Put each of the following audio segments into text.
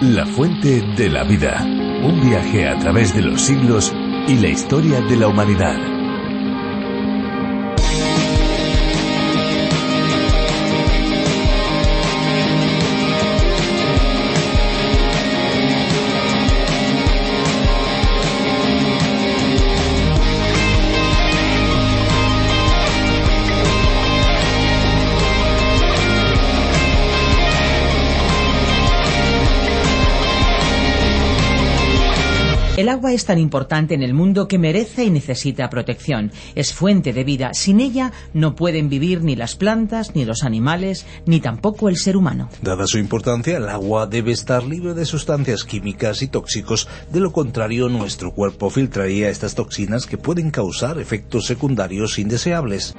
La fuente de la vida. Un viaje a través de los siglos y la historia de la humanidad. El agua es tan importante en el mundo que merece y necesita protección. Es fuente de vida. Sin ella no pueden vivir ni las plantas, ni los animales, ni tampoco el ser humano. Dada su importancia, el agua debe estar libre de sustancias químicas y tóxicos. De lo contrario, nuestro cuerpo filtraría estas toxinas que pueden causar efectos secundarios indeseables.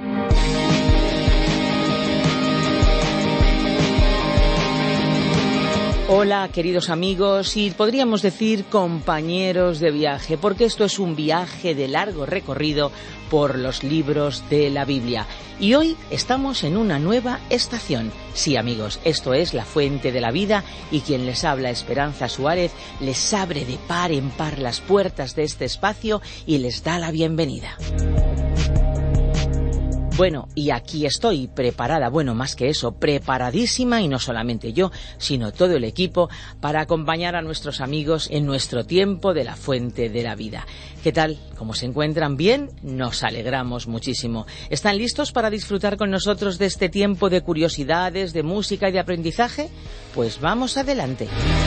Hola, queridos amigos, y podríamos decir compañeros de viaje, porque esto es un viaje de largo recorrido por los libros de la Biblia. Y hoy estamos en una nueva estación. Sí, amigos, esto es La Fuente de la Vida, y quien les habla, Esperanza Suárez, les abre de par en par las puertas de este espacio y les da la bienvenida. Bueno, y aquí estoy, preparada, bueno, más que eso, preparadísima, y no solamente yo, sino todo el equipo, para acompañar a nuestros amigos en nuestro tiempo de la Fuente de la Vida. ¿Qué tal? ¿Cómo se encuentran? ¿Bien? Nos alegramos muchísimo. ¿Están listos para disfrutar con nosotros de este tiempo de curiosidades, de música y de aprendizaje? Pues vamos adelante.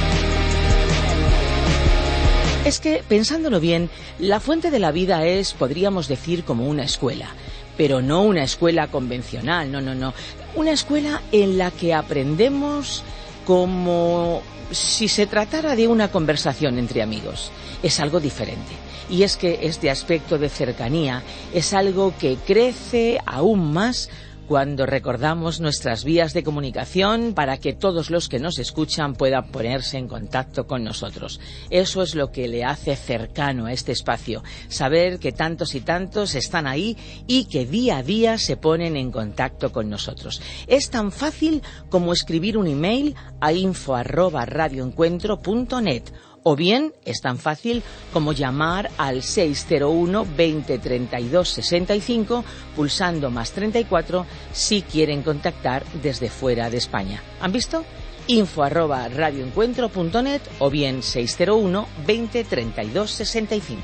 Es que, pensándolo bien, la Fuente de la Vida es, podríamos decir, como una escuela. Pero no una escuela convencional, no. Una escuela en la que aprendemos como si se tratara de una conversación entre amigos. Es algo diferente. Y es que este aspecto de cercanía es algo que crece aún más cuando recordamos nuestras vías de comunicación para que todos los que nos escuchan puedan ponerse en contacto con nosotros. Eso es lo que le hace cercano a este espacio, saber que tantos y tantos están ahí y que día a día se ponen en contacto con nosotros. Es tan fácil como escribir un email a info@radioencuentro.net. O bien es tan fácil como llamar al 601 20 32 65 pulsando +34 si quieren contactar desde fuera de España. ¿Han visto? info@radioencuentro.net o bien 601 20 32 65.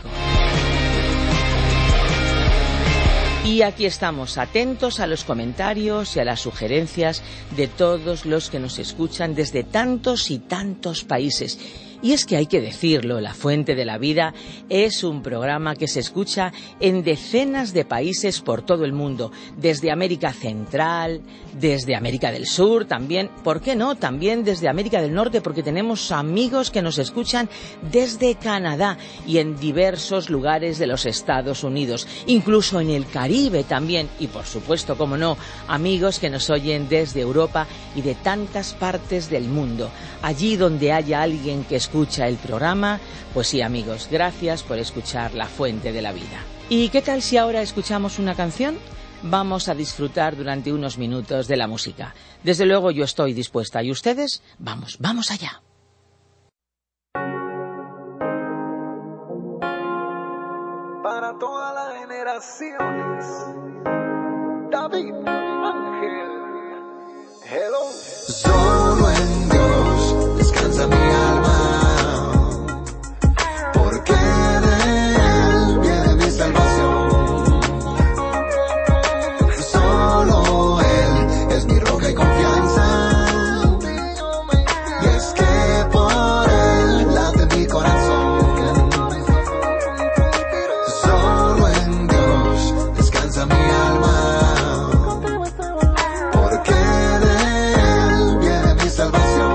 Y aquí estamos, atentos a los comentarios y a las sugerencias de todos los que nos escuchan desde tantos y tantos países. Y es que hay que decirlo, La Fuente de la Vida es un programa que se escucha en decenas de países por todo el mundo, desde América Central, desde América del Sur también, ¿por qué no? También desde América del Norte, porque tenemos amigos que nos escuchan desde Canadá y en diversos lugares de los Estados Unidos, incluso en el Caribe también, y por supuesto, como no, amigos que nos oyen desde Europa y de tantas partes del mundo. Allí donde haya alguien que escucha el programa, pues sí, amigos, gracias por escuchar La Fuente de la Vida. ¿Y qué tal si ahora escuchamos una canción? Vamos a disfrutar durante unos minutos de la música. Desde luego yo estoy dispuesta. ¿Y ustedes? Vamos allá. Para todas las generaciones, David Ángel, hello. Solo en Dios descansa mi alma, porque de Él viene mi salvación. Solo Él es mi roca y confianza, y es que por Él late mi corazón. Solo en Dios descansa mi alma, porque de Él viene mi salvación.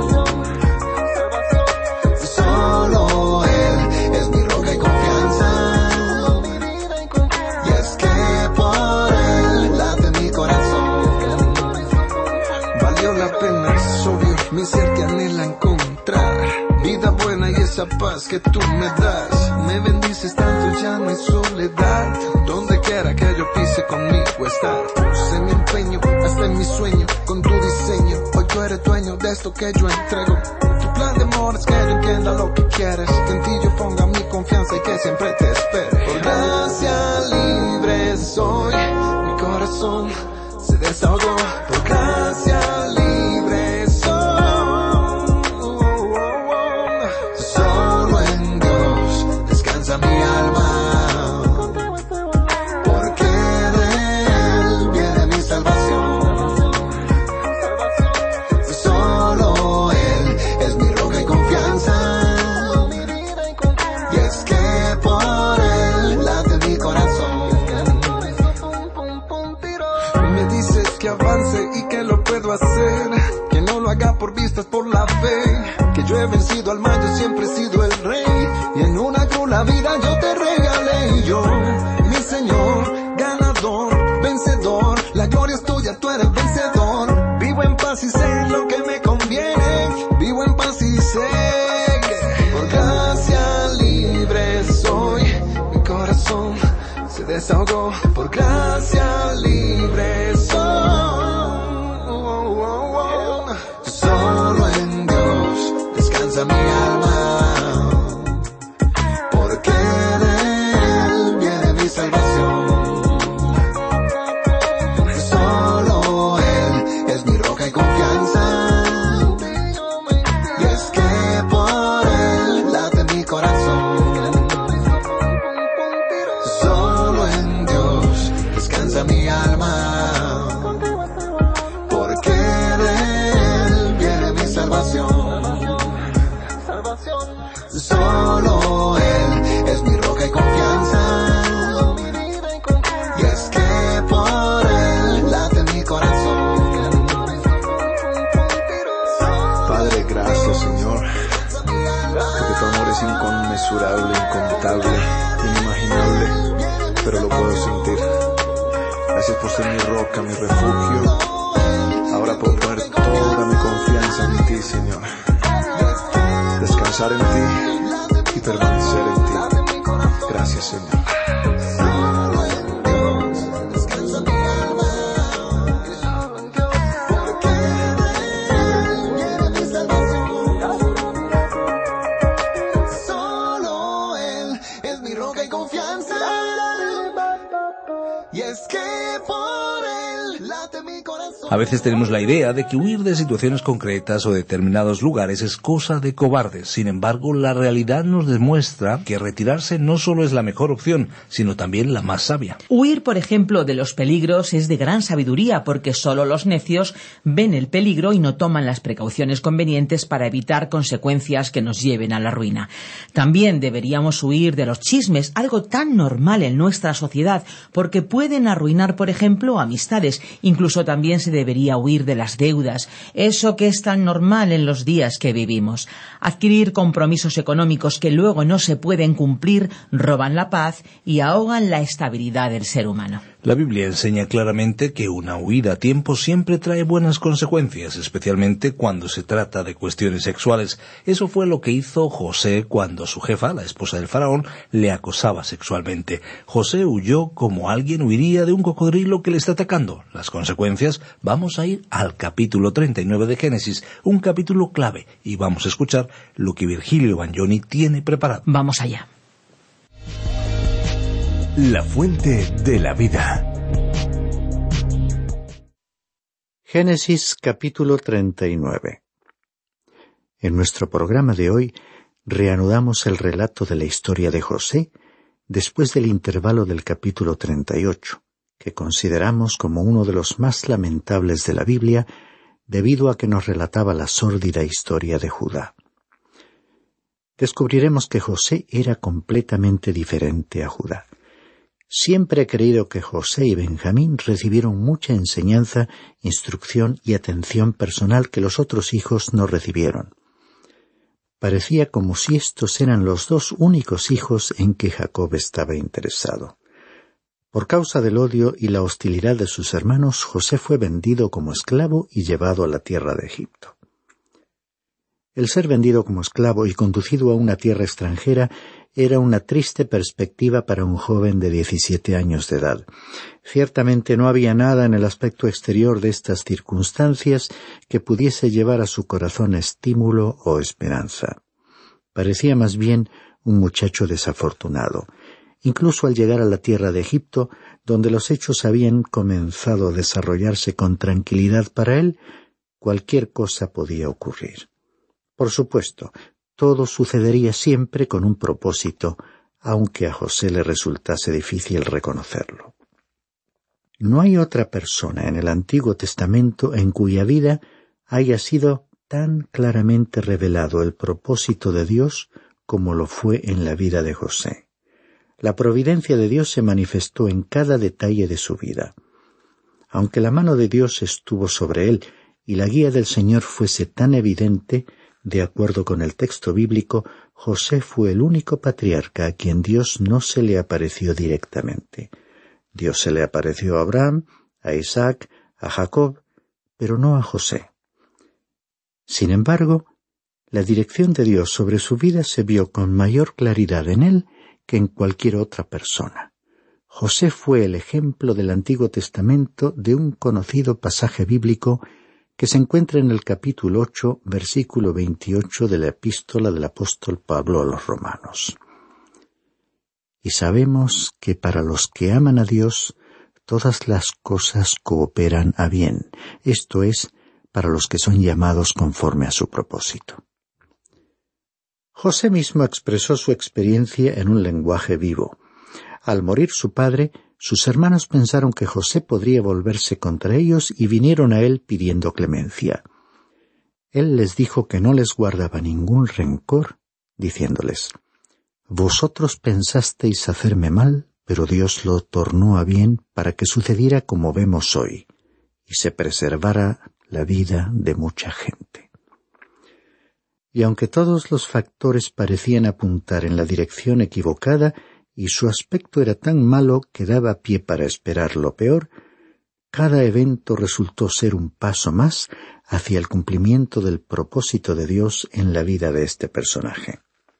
Solo Él es mi roca y confianza, y es que por Él late mi corazón. Valió la pena, es obvio, mi ser te anhela encontrar vida buena y esa paz que tú me das. Me bendices tanto, ya no hay soledad. Donde quiera que yo pise, conmigo estar. Puse mi empeño, hasta en mi sueño, con tu diseño. Hoy tú eres dueño de esto que yo entrego. Tu plan de temor es que yo entienda lo que quieres, que en ti yo ponga mi confianza y que siempre te espere. Por gracia libre soy, mi corazón se desahogó. Por gracia libre soy, solo en Dios descansa mi alma. Y que lo puedo hacer, que no lo haga por vistas, por la fe, que yo he vencido al mal, yo siempre he sido el rey, y en una cruz la vida yo te regalé, y yo, mi Señor, ganador, vencedor, la gloria es tuya, tú eres vencedor, vivo en paz y sé lo que me conviene, vivo en paz y sé, por gracia libre soy, mi corazón se desahogó, por gracia libre soy. Solo en Dios descansa mi alma, porque de Él viene mi salvación. Solo Él es mi roca y confianza, y es que por Él late mi corazón. Solo en Dios descansa mi alma. Solo Él es mi roca y confianza, y es que por Él late mi corazón. Padre, gracias, Señor, porque tu amor es inconmensurable, incontable, inimaginable, pero lo puedo sentir. Gracias por ser mi roca, mi refugio. Ahora puedo poner toda mi confianza en ti, Señor. Descansar en ti y permanecer en ti. Gracias, Señor. Solo Él es mi roca y confianza, y es que por Él late mi corazón. A veces tenemos la idea de que huir de situaciones concretas o determinados lugares es cosa de cobardes. Sin embargo, la realidad nos demuestra que retirarse no solo es la mejor opción, sino también la más sabia. Huir, por ejemplo, de los peligros es de gran sabiduría, porque solo los necios ven el peligro y no toman las precauciones convenientes para evitar consecuencias que nos lleven a la ruina. También deberíamos huir de los chismes, algo tan normal en nuestra sociedad, porque pueden arruinar, por ejemplo, amistades. Incluso también se debería huir de las deudas, eso que es tan normal en los días que vivimos. Adquirir compromisos económicos que luego no se pueden cumplir roban la paz y ahogan la estabilidad del ser humano. La Biblia enseña claramente que una huida a tiempo siempre trae buenas consecuencias, especialmente cuando se trata de cuestiones sexuales. Eso fue lo que hizo José cuando su jefa, la esposa del faraón, le acosaba sexualmente. José huyó como alguien huiría de un cocodrilo que le está atacando. Las consecuencias, vamos a ir al capítulo 39 de Génesis, un capítulo clave, y vamos a escuchar lo que Virgilio Bagnoni tiene preparado. Vamos allá. La fuente de la vida. Génesis capítulo 39. En nuestro programa de hoy reanudamos el relato de la historia de José después del intervalo del capítulo 38, que consideramos como uno de los más lamentables de la Biblia debido a que nos relataba la sórdida historia de Judá. Descubriremos que José era completamente diferente a Judá. Siempre he creído que José y Benjamín recibieron mucha enseñanza, instrucción y atención personal que los otros hijos no recibieron. Parecía como si estos eran los dos únicos hijos en que Jacob estaba interesado. Por causa del odio y la hostilidad de sus hermanos, José fue vendido como esclavo y llevado a la tierra de Egipto. El ser vendido como esclavo y conducido a una tierra extranjera era una triste perspectiva para un joven de 17 años de edad. Ciertamente no había nada en el aspecto exterior de estas circunstancias que pudiese llevar a su corazón estímulo o esperanza. Parecía más bien un muchacho desafortunado. Incluso al llegar a la tierra de Egipto, donde los hechos habían comenzado a desarrollarse con tranquilidad para él, cualquier cosa podía ocurrir. Por supuesto, todo sucedería siempre con un propósito, aunque a José le resultase difícil reconocerlo. No hay otra persona en el Antiguo Testamento en cuya vida haya sido tan claramente revelado el propósito de Dios como lo fue en la vida de José. La providencia de Dios se manifestó en cada detalle de su vida. Aunque la mano de Dios estuvo sobre él y la guía del Señor fuese tan evidente, de acuerdo con el texto bíblico, José fue el único patriarca a quien Dios no se le apareció directamente. Dios se le apareció a Abraham, a Isaac, a Jacob, pero no a José. Sin embargo, la dirección de Dios sobre su vida se vio con mayor claridad en él que en cualquier otra persona. José fue el ejemplo del Antiguo Testamento de un conocido pasaje bíblico que se encuentra en el capítulo 8, versículo 28 de la epístola del apóstol Pablo a los Romanos. Y sabemos que para los que aman a Dios, todas las cosas cooperan a bien, esto es, para los que son llamados conforme a su propósito. José mismo expresó su experiencia en un lenguaje vivo. Al morir su padre, sus hermanos pensaron que José podría volverse contra ellos y vinieron a él pidiendo clemencia. Él les dijo que no les guardaba ningún rencor, diciéndoles: «Vosotros pensasteis hacerme mal, pero Dios lo tornó a bien para que sucediera como vemos hoy, y se preservara la vida de mucha gente». Y aunque todos los factores parecían apuntar en la dirección equivocada y su aspecto era tan malo que daba pie para esperar lo peor, cada evento resultó ser un paso más hacia el cumplimiento del propósito de Dios en la vida de este personaje.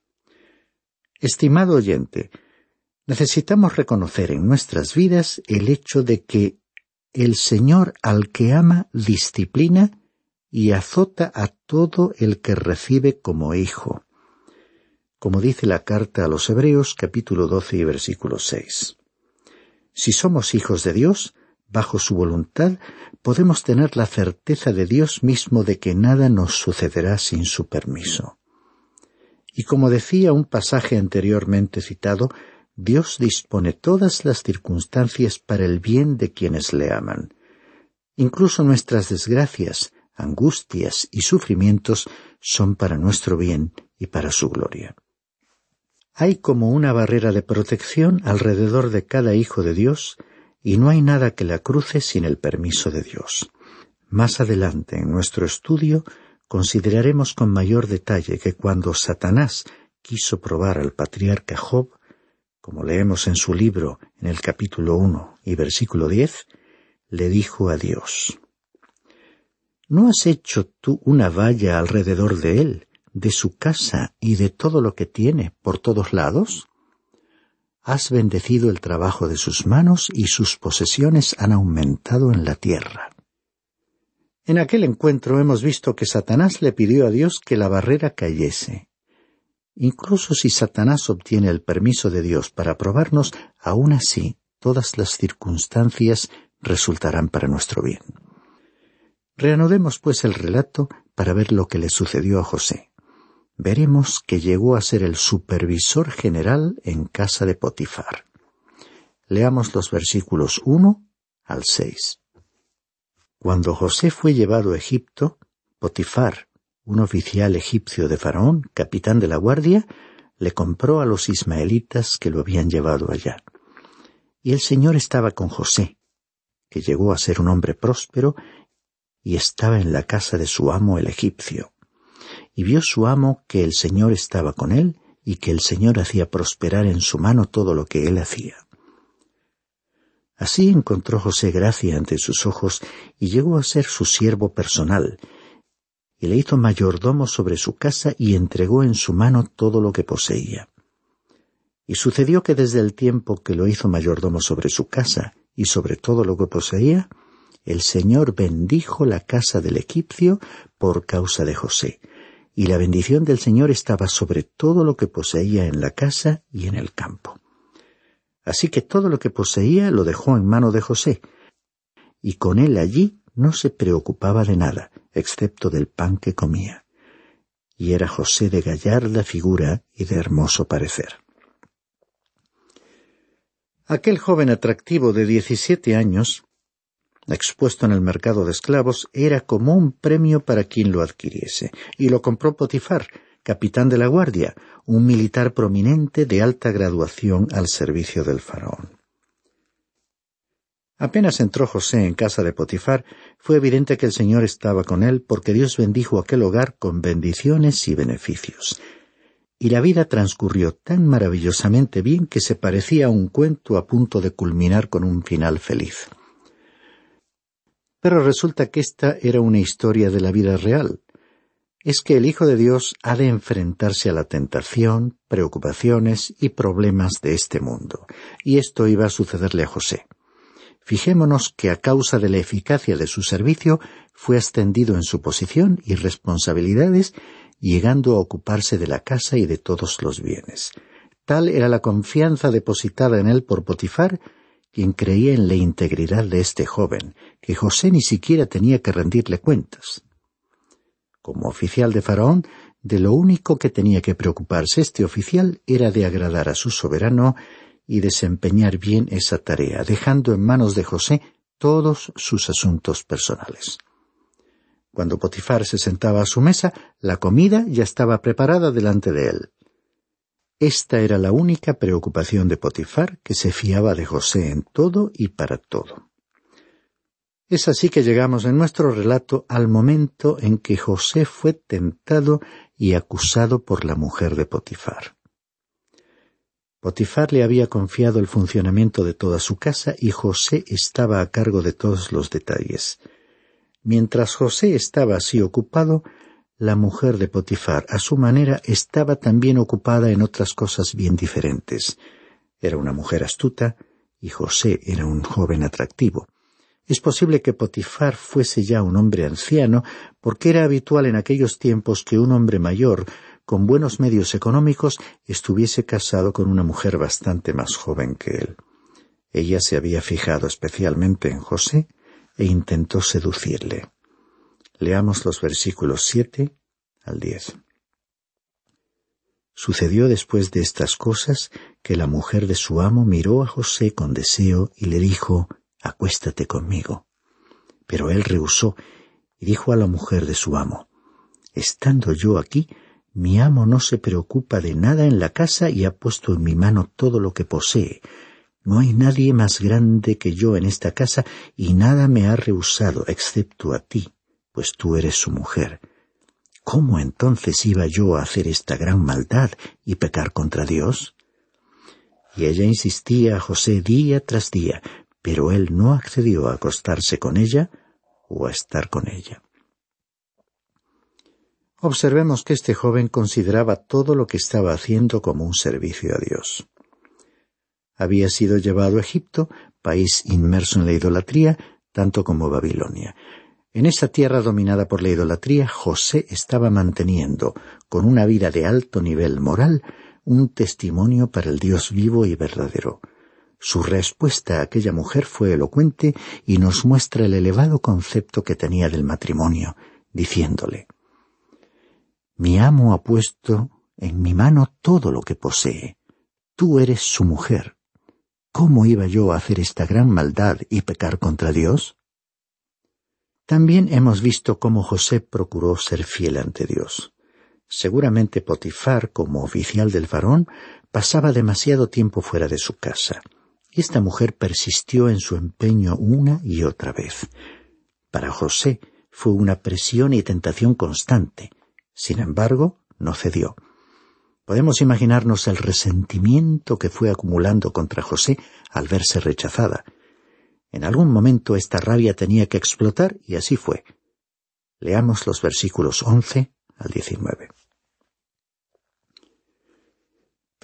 Estimado oyente, necesitamos reconocer en nuestras vidas el hecho de que el Señor al que ama disciplina y azota a todo el que recibe como hijo, como dice la carta a los Hebreos, capítulo 12 y versículo 6. Si somos hijos de Dios, bajo su voluntad, podemos tener la certeza de Dios mismo de que nada nos sucederá sin su permiso. Y como decía un pasaje anteriormente citado, Dios dispone todas las circunstancias para el bien de quienes le aman. Incluso nuestras desgracias, angustias y sufrimientos son para nuestro bien y para su gloria. Hay como una barrera de protección alrededor de cada hijo de Dios y no hay nada que la cruce sin el permiso de Dios. Más adelante en nuestro estudio consideraremos con mayor detalle que cuando Satanás quiso probar al patriarca Job, como leemos en su libro en el capítulo 1 y versículo 10, le dijo a Dios: ¿No has hecho tú una valla alrededor de él, de su casa y de todo lo que tiene por todos lados? Has bendecido el trabajo de sus manos y sus posesiones han aumentado en la tierra. En aquel encuentro hemos visto que Satanás le pidió a Dios que la barrera cayese. Incluso si Satanás obtiene el permiso de Dios para probarnos, aún así todas las circunstancias resultarán para nuestro bien. Reanudemos pues el relato para ver lo que le sucedió a José. Veremos que llegó a ser el supervisor general en casa de Potifar. Leamos los versículos 1 al 6. Cuando José fue llevado a Egipto, Potifar, un oficial egipcio de Faraón, capitán de la guardia, le compró a los ismaelitas que lo habían llevado allá. Y el Señor estaba con José, que llegó a ser un hombre próspero, y estaba en la casa de su amo el egipcio. Y vio su amo que el Señor estaba con él, y que el Señor hacía prosperar en su mano todo lo que él hacía. Así encontró José gracia ante sus ojos, y llegó a ser su siervo personal, y le hizo mayordomo sobre su casa y entregó en su mano todo lo que poseía. Y sucedió que desde el tiempo que lo hizo mayordomo sobre su casa y sobre todo lo que poseía, el Señor bendijo la casa del egipcio por causa de José, y la bendición del Señor estaba sobre todo lo que poseía en la casa y en el campo. Así que todo lo que poseía lo dejó en mano de José, y con él allí no se preocupaba de nada, excepto del pan que comía. Y era José de gallarda figura y de hermoso parecer. Aquel joven atractivo de 17 años, expuesto en el mercado de esclavos, era como un premio para quien lo adquiriese, y lo compró Potifar, capitán de la guardia, un militar prominente de alta graduación al servicio del faraón. Apenas entró José en casa de Potifar, fue evidente que el Señor estaba con él, porque Dios bendijo aquel hogar con bendiciones y beneficios. Y la vida transcurrió tan maravillosamente bien que se parecía a un cuento a punto de culminar con un final feliz. Pero resulta que esta era una historia de la vida real. Es que el Hijo de Dios ha de enfrentarse a la tentación, preocupaciones y problemas de este mundo. Y esto iba a sucederle a José. Fijémonos que a causa de la eficacia de su servicio fue ascendido en su posición y responsabilidades, llegando a ocuparse de la casa y de todos los bienes. Tal era la confianza depositada en él por Potifar, quien creía en la integridad de este joven, que José ni siquiera tenía que rendirle cuentas. Como oficial de Faraón, de lo único que tenía que preocuparse este oficial era de agradar a su soberano y desempeñar bien esa tarea, dejando en manos de José todos sus asuntos personales. Cuando Potifar se sentaba a su mesa, la comida ya estaba preparada delante de él. Esta era la única preocupación de Potifar, que se fiaba de José en todo y para todo. Es así que llegamos en nuestro relato al momento en que José fue tentado y acusado por la mujer de Potifar. Potifar le había confiado el funcionamiento de toda su casa y José estaba a cargo de todos los detalles. Mientras José estaba así ocupado, la mujer de Potifar, a su manera, estaba también ocupada en otras cosas bien diferentes. Era una mujer astuta y José era un joven atractivo. Es posible que Potifar fuese ya un hombre anciano, porque era habitual en aquellos tiempos que un hombre mayor, con buenos medios económicos, estuviese casado con una mujer bastante más joven que él. Ella se había fijado especialmente en José e intentó seducirle. Leamos los versículos 7 al 10. Sucedió después de estas cosas que la mujer de su amo miró a José con deseo y le dijo: «Acuéstate conmigo». Pero él rehusó y dijo a la mujer de su amo: «Estando yo aquí, mi amo no se preocupa de nada en la casa y ha puesto en mi mano todo lo que posee. No hay nadie más grande que yo en esta casa y nada me ha rehusado excepto a ti, pues tú eres su mujer. ¿Cómo entonces iba yo a hacer esta gran maldad y pecar contra Dios?». Y ella insistía a José día tras día, pero él no accedió a acostarse con ella o a estar con ella. Observemos que este joven consideraba todo lo que estaba haciendo como un servicio a Dios. Había sido llevado a Egipto, país inmerso en la idolatría, tanto como Babilonia. En esa tierra dominada por la idolatría, José estaba manteniendo, con una vida de alto nivel moral, un testimonio para el Dios vivo y verdadero. Su respuesta a aquella mujer fue elocuente y nos muestra el elevado concepto que tenía del matrimonio, diciéndole: «Mi amo ha puesto en mi mano todo lo que posee. Tú eres su mujer. ¿Cómo iba yo a hacer esta gran maldad y pecar contra Dios?». También hemos visto cómo José procuró ser fiel ante Dios. Seguramente Potifar, como oficial del faraón, pasaba demasiado tiempo fuera de su casa. Y esta mujer persistió en su empeño una y otra vez. Para José fue una presión y tentación constante. Sin embargo, no cedió. Podemos imaginarnos el resentimiento que fue acumulando contra José al verse rechazada. En algún momento esta rabia tenía que explotar y así fue. Leamos los versículos 11 al 19.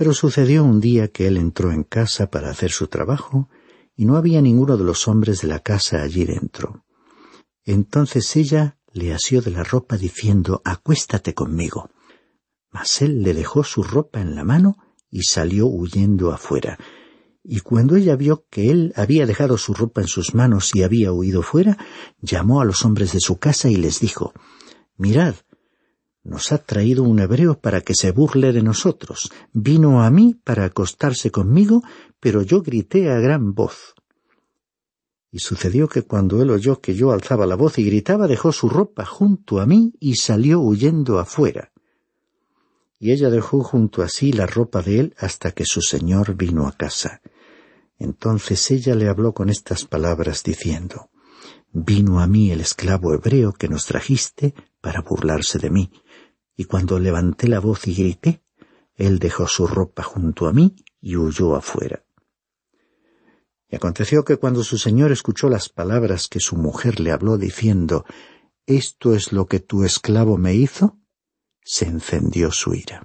Pero sucedió un día que él entró en casa para hacer su trabajo y no había ninguno de los hombres de la casa allí dentro. Entonces ella le asió de la ropa diciendo: «Acuéstate conmigo». Mas él le dejó su ropa en la mano y salió huyendo afuera. Y cuando ella vio que él había dejado su ropa en sus manos y había huido fuera, llamó a los hombres de su casa y les dijo: «Mirad, nos ha traído un hebreo para que se burle de nosotros. Vino a mí para acostarse conmigo, pero yo grité a gran voz». Y sucedió que cuando él oyó que yo alzaba la voz y gritaba, dejó su ropa junto a mí y salió huyendo afuera. Y ella dejó junto a sí la ropa de él hasta que su señor vino a casa. Entonces ella le habló con estas palabras diciendo: «Vino a mí el esclavo hebreo que nos trajiste para burlarse de mí. Y cuando levanté la voz y grité, él dejó su ropa junto a mí y huyó afuera». Y aconteció que cuando su señor escuchó las palabras que su mujer le habló diciendo: «¿Esto es lo que tu esclavo me hizo?», se encendió su ira.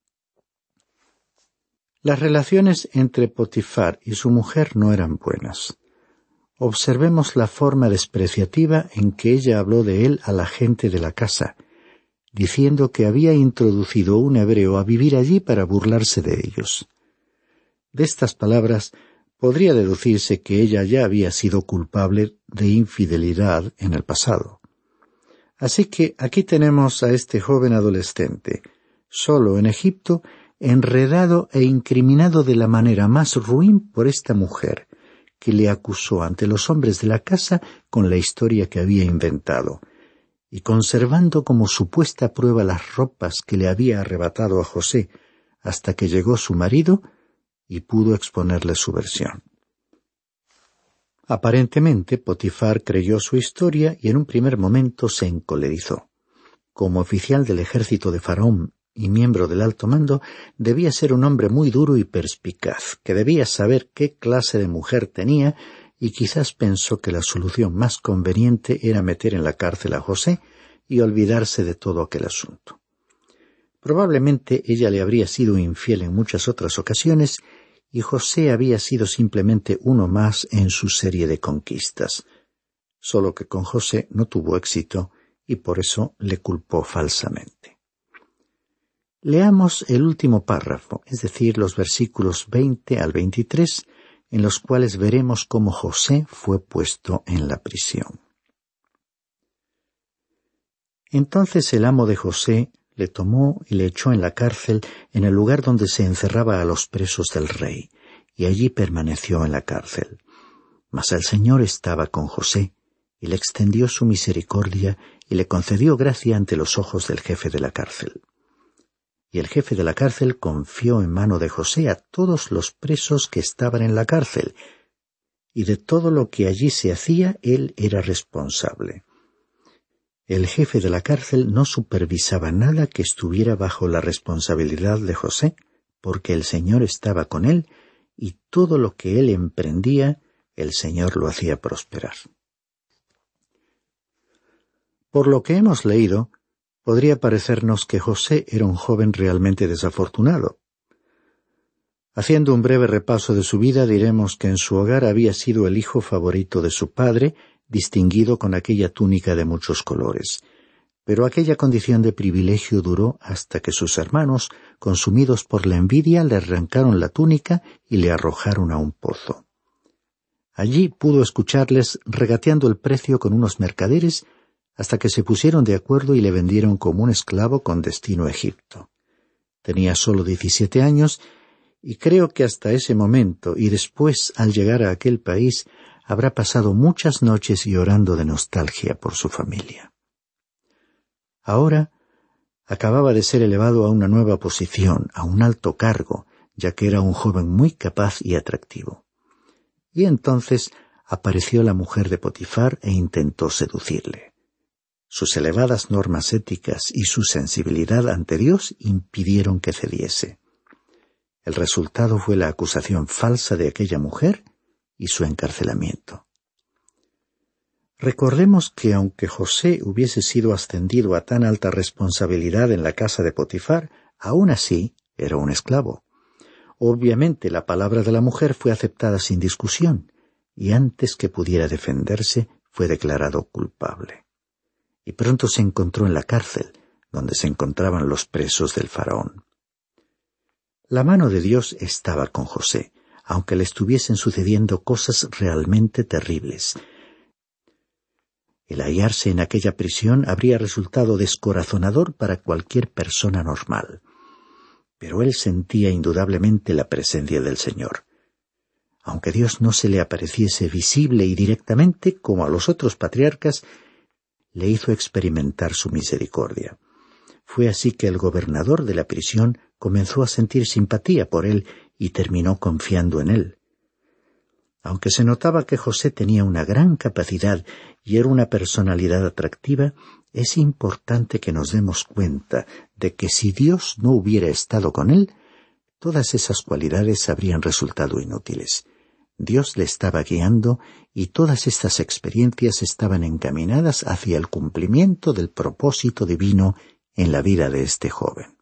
Las relaciones entre Potifar y su mujer no eran buenas. Observemos la forma despreciativa en que ella habló de él a la gente de la casa, diciendo que había introducido un hebreo a vivir allí para burlarse de ellos. De estas palabras podría deducirse que ella ya había sido culpable de infidelidad en el pasado. Así que aquí tenemos a este joven adolescente, solo en Egipto, enredado e incriminado de la manera más ruin por esta mujer, que le acusó ante los hombres de la casa con la historia que había inventado, y conservando como supuesta prueba las ropas que le había arrebatado a José, hasta que llegó su marido y pudo exponerle su versión. Aparentemente, Potifar creyó su historia y en un primer momento se encolerizó. Como oficial del ejército de Faraón y miembro del alto mando, debía ser un hombre muy duro y perspicaz, que debía saber qué clase de mujer tenía, y quizás pensó que la solución más conveniente era meter en la cárcel a José y olvidarse de todo aquel asunto. Probablemente ella le habría sido infiel en muchas otras ocasiones, y José había sido simplemente uno más en su serie de conquistas. Solo que con José no tuvo éxito y por eso le culpó falsamente. Leamos el último párrafo, es decir, los versículos 20 al 23, en los cuales veremos cómo José fue puesto en la prisión. Entonces el amo de José le tomó y le echó en la cárcel, en el lugar donde se encerraba a los presos del rey, y allí permaneció en la cárcel. Mas el Señor estaba con José, y le extendió su misericordia, y le concedió gracia ante los ojos del jefe de la cárcel. Y el jefe de la cárcel confió en mano de José a todos los presos que estaban en la cárcel, y de todo lo que allí se hacía él era responsable. El jefe de la cárcel no supervisaba nada que estuviera bajo la responsabilidad de José, porque el Señor estaba con él, y todo lo que él emprendía, el Señor lo hacía prosperar. Por lo que hemos leído, podría parecernos que José era un joven realmente desafortunado. Haciendo un breve repaso de su vida, diremos que en su hogar había sido el hijo favorito de su padre, distinguido con aquella túnica de muchos colores. Pero aquella condición de privilegio duró hasta que sus hermanos, consumidos por la envidia, le arrancaron la túnica y le arrojaron a un pozo. Allí pudo escucharles regateando el precio con unos mercaderes hasta que se pusieron de acuerdo y le vendieron como un esclavo con destino a Egipto. Tenía solo 17 años y creo que hasta ese momento y después, al llegar a aquel país, habrá pasado muchas noches llorando de nostalgia por su familia. Ahora acababa de ser elevado a una nueva posición, a un alto cargo, ya que era un joven muy capaz y atractivo. Y entonces apareció la mujer de Potifar e intentó seducirle. Sus elevadas normas éticas y su sensibilidad ante Dios impidieron que cediese. El resultado fue la acusación falsa de aquella mujer y su encarcelamiento. Recordemos que aunque José hubiese sido ascendido a tan alta responsabilidad en la casa de Potifar, aún así era un esclavo. Obviamente la palabra de la mujer fue aceptada sin discusión, y antes que pudiera defenderse, fue declarado culpable. Y pronto se encontró en la cárcel, donde se encontraban los presos del faraón. La mano de Dios estaba con José, aunque le estuviesen sucediendo cosas realmente terribles. El hallarse en aquella prisión habría resultado descorazonador para cualquier persona normal. Pero él sentía indudablemente la presencia del Señor. Aunque Dios no se le apareciese visible y directamente como a los otros patriarcas, le hizo experimentar su misericordia. Fue así que el gobernador de la prisión comenzó a sentir simpatía por él y terminó confiando en él. Aunque se notaba que José tenía una gran capacidad y era una personalidad atractiva, es importante que nos demos cuenta de que si Dios no hubiera estado con él, todas esas cualidades habrían resultado inútiles. Dios le estaba guiando y todas estas experiencias estaban encaminadas hacia el cumplimiento del propósito divino en la vida de este joven.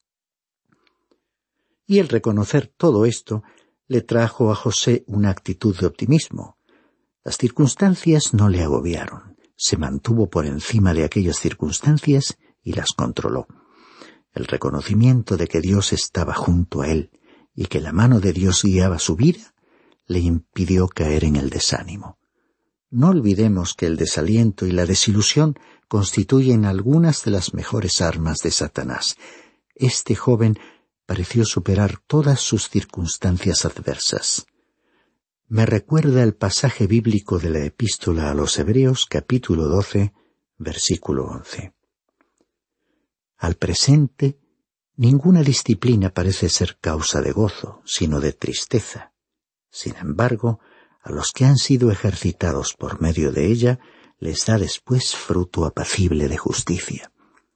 Y el reconocer todo esto le trajo a José una actitud de optimismo. Las circunstancias no le agobiaron. Se mantuvo por encima de aquellas circunstancias y las controló. El reconocimiento de que Dios estaba junto a él y que la mano de Dios guiaba su vida le impidió caer en el desánimo. No olvidemos que el desaliento y la desilusión constituyen algunas de las mejores armas de Satanás. Este joven pareció superar todas sus circunstancias adversas. Me recuerda el pasaje bíblico de la Epístola a los Hebreos, capítulo 12, versículo 11. Al presente, ninguna disciplina parece ser causa de gozo, sino de tristeza. Sin embargo, a los que han sido ejercitados por medio de ella, les da después fruto apacible de justicia.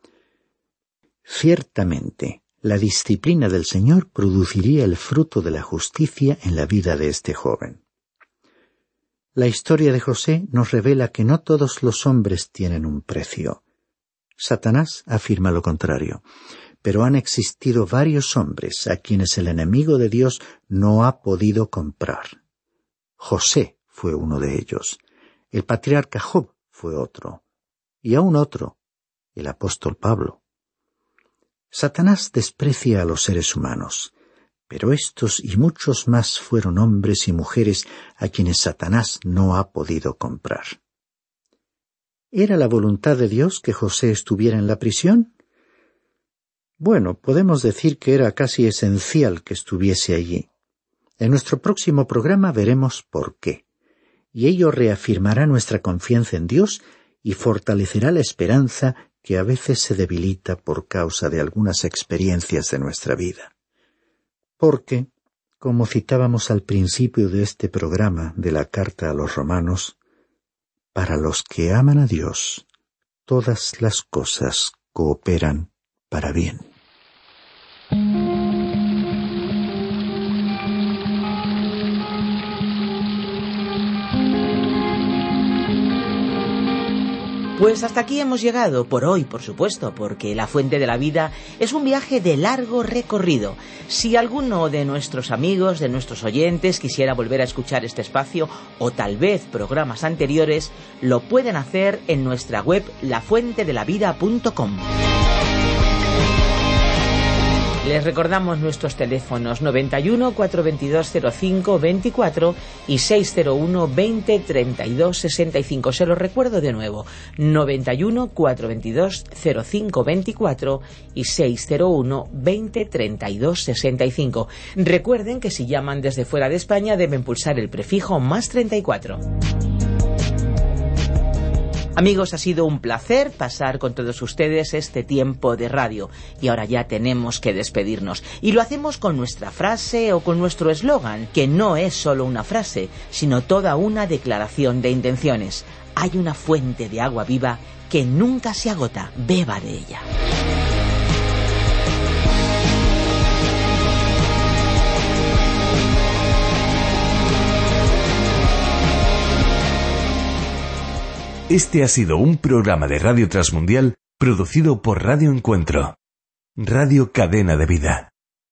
Ciertamente, la disciplina del Señor produciría el fruto de la justicia en la vida de este joven. La historia de José nos revela que no todos los hombres tienen un precio. Satanás afirma lo contrario, pero han existido varios hombres a quienes el enemigo de Dios no ha podido comprar. José fue uno de ellos, el patriarca Job fue otro, y aún otro, el apóstol Pablo. Satanás desprecia a los seres humanos, pero estos y muchos más fueron hombres y mujeres a quienes Satanás no ha podido comprar. ¿Era la voluntad de Dios que José estuviera en la prisión? Bueno, podemos decir que era casi esencial que estuviese allí. En nuestro próximo programa veremos por qué, y ello reafirmará nuestra confianza en Dios y fortalecerá la esperanza que a veces se debilita por causa de algunas experiencias de nuestra vida. Porque, como citábamos al principio de este programa de la Carta a los Romanos, para los que aman a Dios, todas las cosas cooperan para bien. Pues hasta aquí hemos llegado, por hoy, por supuesto, porque La Fuente de la Vida es un viaje de largo recorrido. Si alguno de nuestros amigos, de nuestros oyentes, quisiera volver a escuchar este espacio, o tal vez programas anteriores, lo pueden hacer en nuestra web lafuentedelavida.com. Les recordamos nuestros teléfonos 91 422 05 24 y 601 20 32 65. Se los recuerdo de nuevo, 91 422 05 24 y 601 20 32 65. Recuerden que si llaman desde fuera de España deben pulsar el prefijo más 34. Amigos, ha sido un placer pasar con todos ustedes este tiempo de radio y ahora ya tenemos que despedirnos. Y lo hacemos con nuestra frase o con nuestro eslogan, que no es solo una frase, sino toda una declaración de intenciones. Hay una fuente de agua viva que nunca se agota, beba de ella. Este ha sido un programa de Radio Transmundial producido por Radio Encuentro, Radio Cadena de Vida.